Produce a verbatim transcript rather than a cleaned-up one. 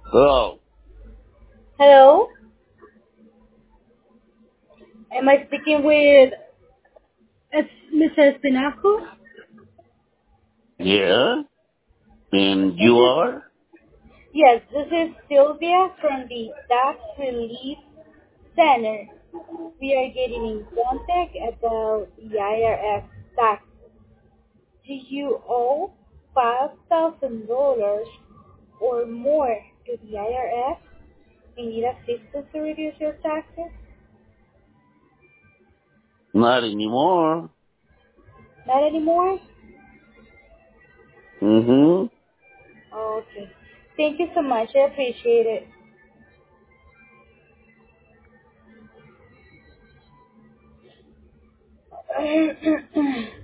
Hello. Hello, am I speaking with it's Mister Espinaco? Yeah. And This you is are? yes, this is Sylvia from the Tax Relief Center. We are getting in contact about the I R S tax. Do you owe five thousand dollars or more to the I R S and need assistance to reduce your taxes? Not anymore. Not anymore? Mm-hmm. Okay. Thank you so much. I appreciate it.